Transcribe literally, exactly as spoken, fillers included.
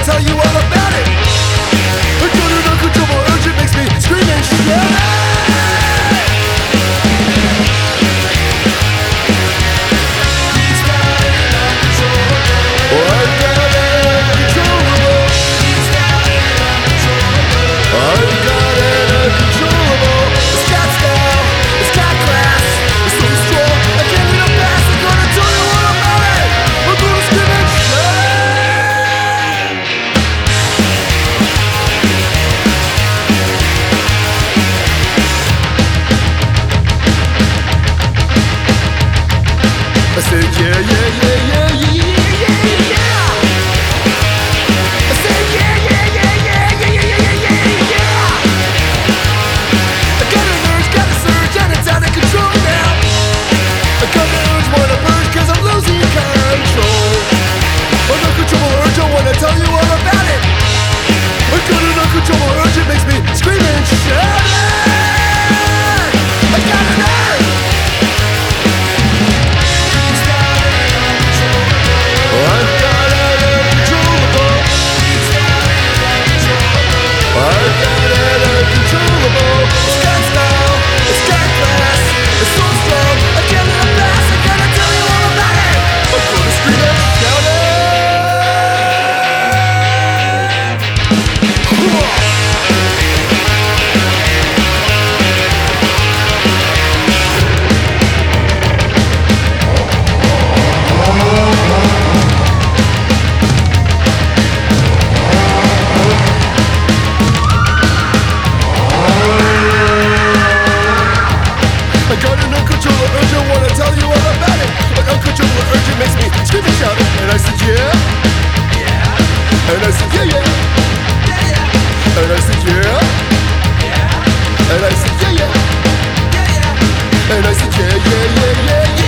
tell you all about it. I got an uncontrollable urge, it makes me scream and shout. I said yeah, yeah, yeah, yeah, yeah, yeah, yeah. I said yeah, yeah, yeah, yeah, yeah, yeah, yeah, yeah, yeah. I got an urge, got a surge, and it's out of control now. I got an urge, wanna purge, cause I'm losing control. An uncontrollable urge, I wanna tell you all about it. I got an uncontrollable urge, it makes me scream and shout. I got an urge. I got an uncontrollable urge, I wanna tell you all about it. An uncontrollable urge, it makes me scream and shout. And I said yeah, yeah. And I said yeah, yeah, yeah, yeah. And I said yeah, yeah. And I said yeah, yeah, yeah, yeah. And I said yeah, yeah, yeah, yeah, yeah.